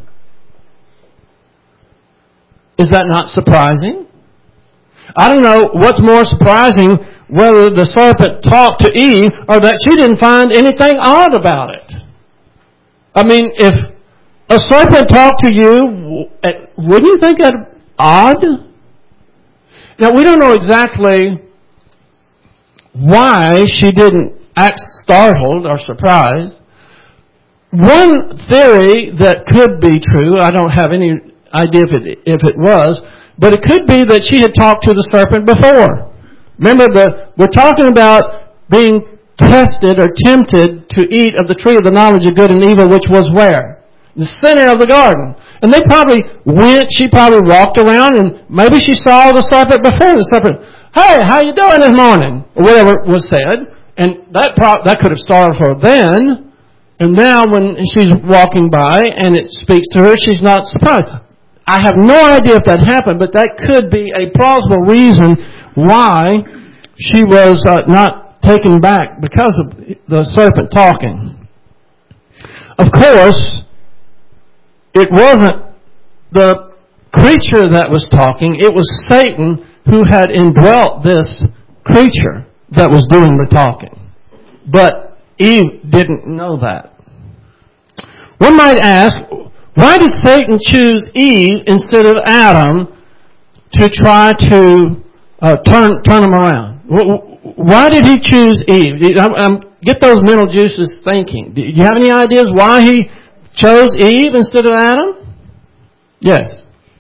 Is that not surprising? I don't know what's more surprising, whether the serpent talked to Eve or that she didn't find anything odd about it. I mean, if a serpent talked to you, wouldn't you think that odd? Now, we don't know exactly why she didn't act startled or surprised. One theory that could be true, I don't have any idea if it, if it was, but it could be that she had talked to the serpent before. Remember, the, we're talking about being tested or tempted to eat of the tree of the knowledge of good and evil, which was where? The center of the garden. And they probably went, she probably walked around, and maybe she saw the serpent before the serpent. Hey, how you doing this morning? Or whatever was said. And that pro- that could have startled her then. And now when she's walking by and it speaks to her, she's not surprised. I have no idea if that happened, but that could be a plausible reason why she was uh, not taken back because of the serpent talking. Of course, it wasn't the creature that was talking. It was Satan who had indwelt this creature that was doing the talking. But Eve didn't know that. One might ask, why did Satan choose Eve instead of Adam to try to uh, turn turn them around? Why did he choose Eve? I'm, I'm, get those mental juices thinking. Do you have any ideas why he chose Eve instead of Adam? Yes.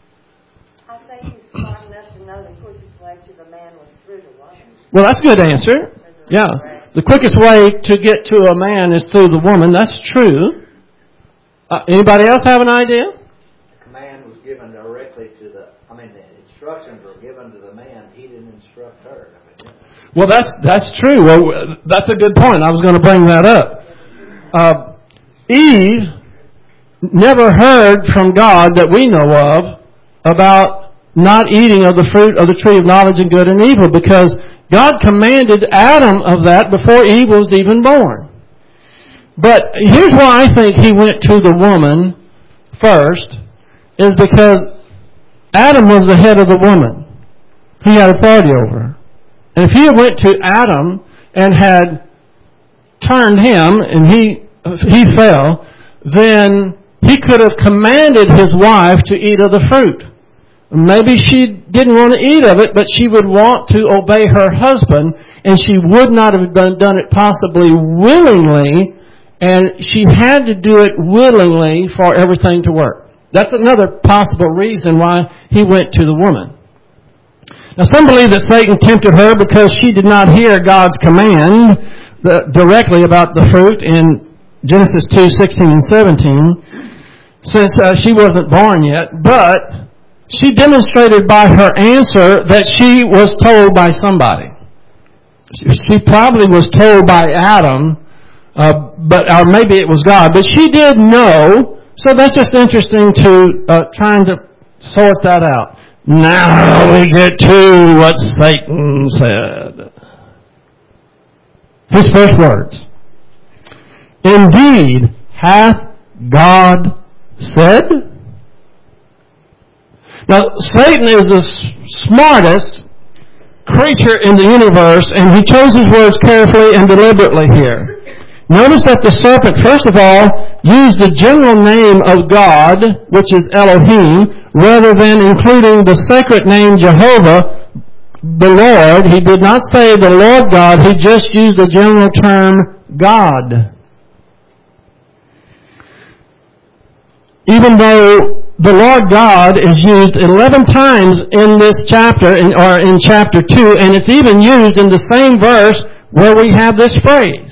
I think he's smart enough to know the quickest way to the man was through the woman. Well, that's a good answer. Yeah. The quickest way to get to a man is through the woman. That's true. Uh, anybody else have an idea? The command was given directly to the, I mean, the instructions were given to the man. He didn't instruct her. I mean, well, that's that's true. Well, that's a good point. I was going to bring that up. Uh, Eve never heard from God that we know of about not eating of the fruit of the tree of knowledge of good and evil, because God commanded Adam of that before Eve was even born. But here's why I think he went to the woman first, is because Adam was the head of the woman. He had authority over her. And if he had went to Adam and had turned him and he he fell, then he could have commanded his wife to eat of the fruit. Maybe she didn't want to eat of it, but she would want to obey her husband, and she would not have done, done it possibly willingly, and she had to do it willingly for everything to work. That's another possible reason why he went to the woman. Now, some believe that Satan tempted her because she did not hear God's command directly about the fruit in Genesis two, sixteen and seventeen, since uh, she wasn't born yet, but she demonstrated by her answer that she was told by somebody. She probably was told by Adam, uh, but or maybe it was God. But she did know, so that's just interesting to uh, trying to sort that out. Now we get to what Satan said. His first words. Indeed, hath God said? Now, Satan is the smartest creature in the universe, and he chose his words carefully and deliberately here. Notice that the serpent, first of all, used the general name of God, which is Elohim, rather than including the sacred name Jehovah, the Lord. He did not say the Lord God, he just used the general term God. Even though the Lord God is used eleven times in this chapter, in, or in chapter two, and it's even used in the same verse where we have this phrase.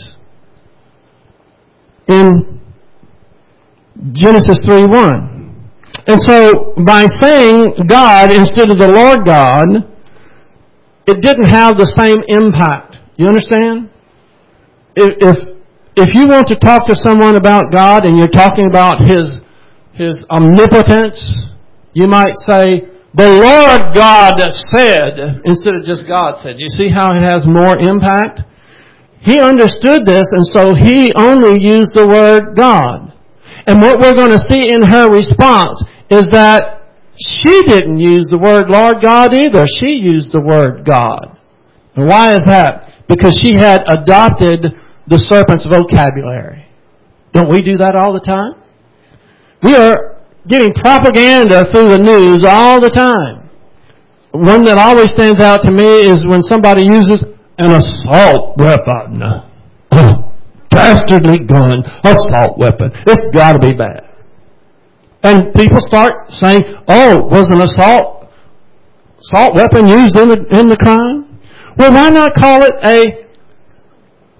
In Genesis three one. And so, by saying God instead of the Lord God, it didn't have the same impact. You understand? If, if, if you want to talk to someone about God and you're talking about His His omnipotence, you might say, the Lord God said, instead of just God said. You see how it has more impact? He understood this, and so he only used the word God. And what we're going to see in her response is that she didn't use the word Lord God either. She used the word God. And why is that? Because she had adopted the serpent's vocabulary. Don't we do that all the time? We are getting propaganda through the news all the time. One that always stands out to me is when somebody uses an assault weapon. Dastardly gun, assault weapon. It's got to be bad. And people start saying, oh, was an assault assault weapon used in the, in the crime? Well, why not call it a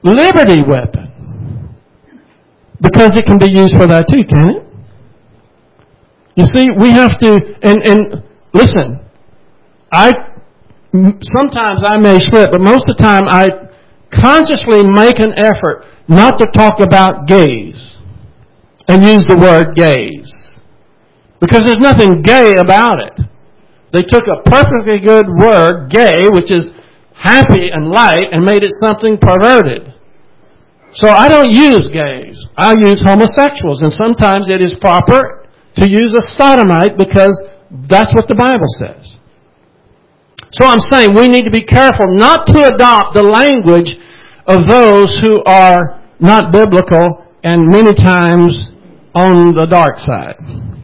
liberty weapon. Because it can be used for that too, can it? You see, we have to, and, and listen, I, sometimes I may slip, but most of the time I consciously make an effort not to talk about gays and use the word gays. Because there's nothing gay about it. They took a perfectly good word, gay, which is happy and light, and made it something perverted. So I don't use gays. I use homosexuals. And sometimes it is proper to use a sodomite because that's what the Bible says. So I'm saying we need to be careful not to adopt the language of those who are not biblical and many times on the dark side.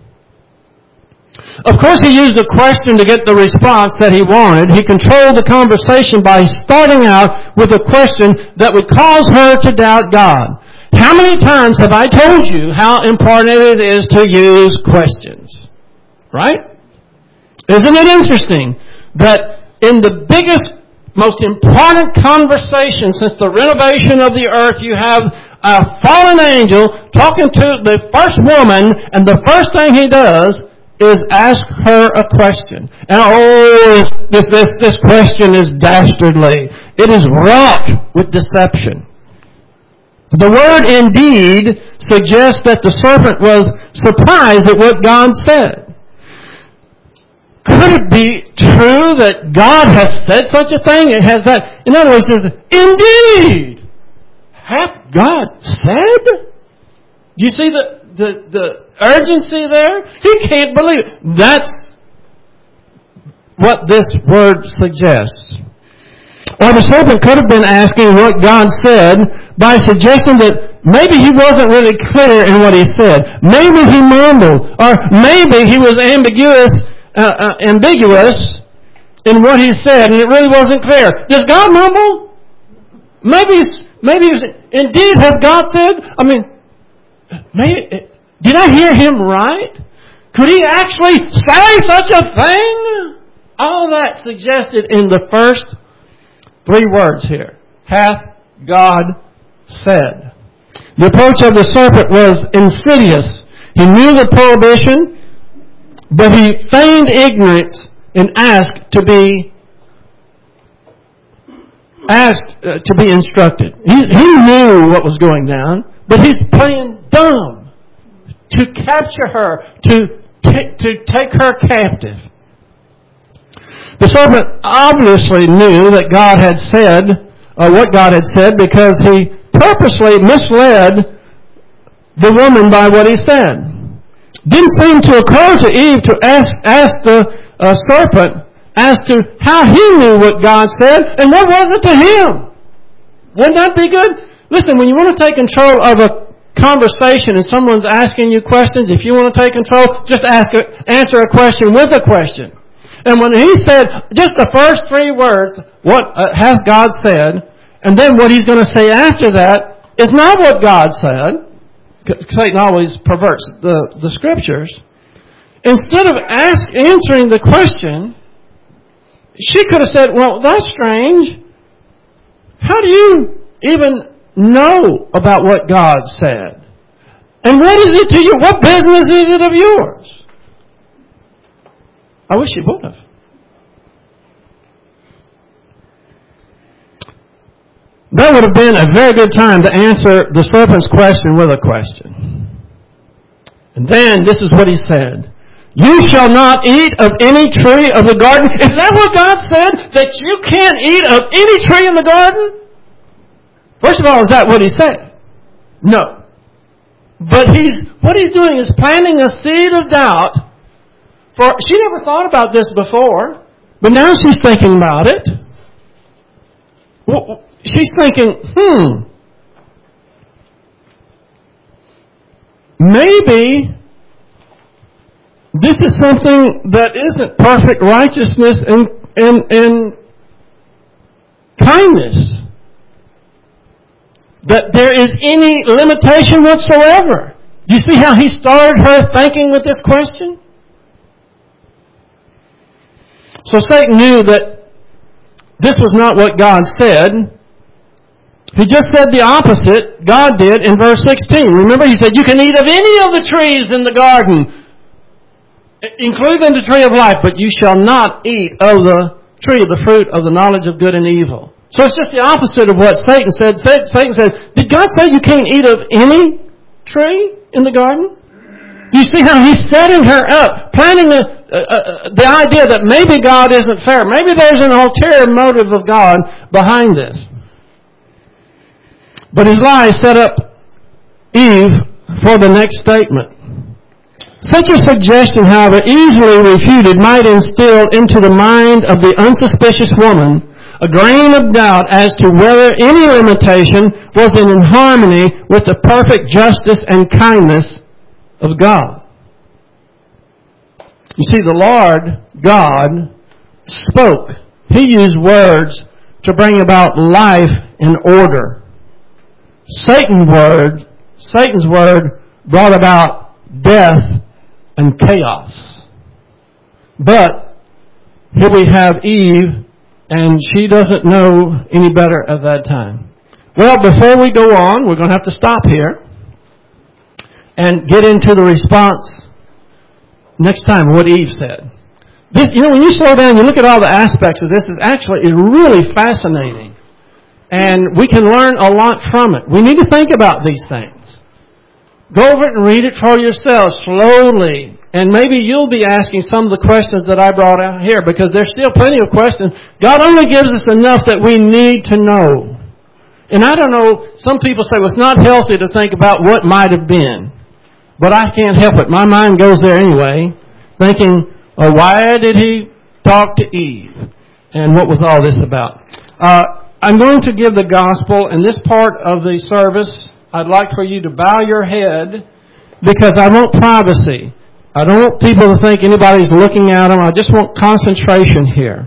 Of course, he used a question to get the response that he wanted. He controlled the conversation by starting out with a question that would cause her to doubt God. How many times have I told you how important it is to use questions? Right? Isn't it interesting that in the biggest, most important conversation since the renovation of the earth, you have a fallen angel talking to the first woman, and the first thing he does is ask her a question. And oh, this, this, this question is dastardly. It is wrought with deception. The word indeed suggests that the serpent was surprised at what God said. Could it be true that God has said such a thing? It has that. In other words, it says, indeed, hath God said? Do you see the, the, the urgency there? He can't believe it. That's what this word suggests. Or the serpent could have been asking what God said by suggesting that maybe he wasn't really clear in what he said. Maybe he mumbled. Or maybe he was ambiguous, uh, uh, ambiguous in what he said and it really wasn't clear. Does God mumble? Maybe, maybe he was, indeed, has God said? I mean, maybe, did I hear him right? Could he actually say such a thing? All that suggested in the first three words here. Hath God said. The approach of the serpent was insidious. He knew the prohibition, but he feigned ignorance and asked to be asked uh, to be instructed. He, he knew what was going down, but he's playing dumb to capture her, to t- to take her captive. The serpent obviously knew that God had said, or what God had said, because he purposely misled the woman by what he said. Didn't seem to occur to Eve to ask, ask the uh, serpent as to how he knew what God said and what was it to him. Wouldn't that be good? Listen, when you want to take control of a conversation and someone's asking you questions, if you want to take control, just ask a, answer a question with a question. And when he said just the first three words, what uh, hath God said, and then what he's going to say after that is not what God said. Satan always perverts the, the scriptures. Instead of ask, answering the question, she could have said, well, that's strange. How do you even know about what God said? And what is it to you? What business is it of yours? I wish you would have. That would have been a very good time to answer the serpent's question with a question. And then this is what he said. You shall not eat of any tree of the garden. Is that what God said? That you can't eat of any tree in the garden? First of all, is that what he said? No. But he's what he's doing is planting a seed of doubt. For she never thought about this before, but now she's thinking about it. Well, she's thinking, hmm, maybe this is something that isn't perfect righteousness and, and, and kindness. That there is any limitation whatsoever. Do you see how he started her thinking with this question? So Satan knew that this was not what God said. He just said the opposite God did in verse sixteen. Remember, he said, you can eat of any of the trees in the garden, including the tree of life, but you shall not eat of the tree of the fruit of the knowledge of good and evil. So it's just the opposite of what Satan said. Satan said, did God say you can't eat of any tree in the garden? Do you see how he's setting her up, planting the, uh, uh, the idea that maybe God isn't fair. Maybe there's an ulterior motive of God behind this. But his lie set up Eve for the next statement. Such a suggestion, however, easily refuted, might instill into the mind of the unsuspicious woman a grain of doubt as to whether any limitation was in harmony with the perfect justice and kindness of God. You see, the Lord God spoke. He used words to bring about life and order. Satan's word, Satan's word brought about death and chaos. But here we have Eve, and she doesn't know any better at that time. Well, before we go on, we're going to have to stop here and get into the response next time, what Eve said. This, you know, when you slow down, you look at all the aspects of this, it actually is really fascinating. And we can learn a lot from it. We need to think about these things. Go over it and read it for yourself slowly. And maybe you'll be asking some of the questions that I brought out here, because there's still plenty of questions. God only gives us enough that we need to know. And I don't know, some people say, well, it's not healthy to think about what might have been. But I can't help it. My mind goes there anyway, thinking, oh, why did he talk to Eve? And what was all this about? Uh, I'm going to give the gospel, in this part of the service, I'd like for you to bow your head, because I want privacy. I don't want people to think anybody's looking at them. I just want concentration here.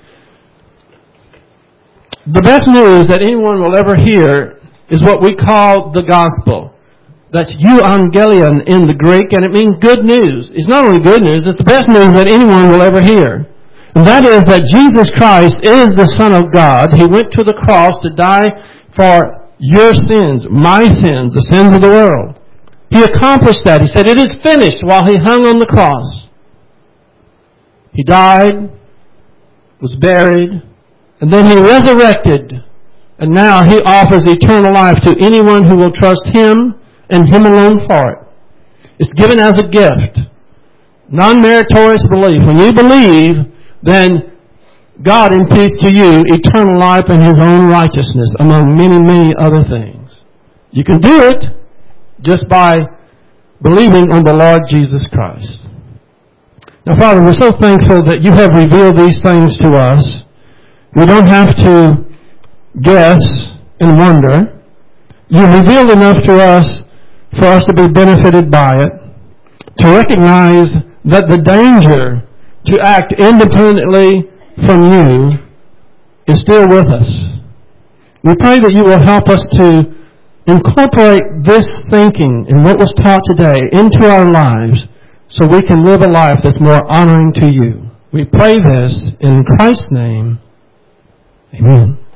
The best news that anyone will ever hear is what we call the gospel. That's euangelion in the Greek, and it means good news. It's not only good news, it's the best news that anyone will ever hear. And that is that Jesus Christ is the Son of God. He went to the cross to die for your sins, my sins, the sins of the world. He accomplished that. He said, it is finished, while he hung on the cross. He died, was buried, and then he resurrected. And now he offers eternal life to anyone who will trust him and him alone for it. It's given as a gift. Non-meritorious belief. When you believe, then God imputes to you eternal life and his own righteousness, among many, many other things. You can do it just by believing on the Lord Jesus Christ. Now, Father, we're so thankful that you have revealed these things to us. We don't have to guess and wonder. You revealed enough to us for us to be benefited by it, to recognize that the danger to act independently from you is still with us. We pray that you will help us to incorporate this thinking and what was taught today into our lives so we can live a life that's more honoring to you. We pray this in Christ's name. Amen.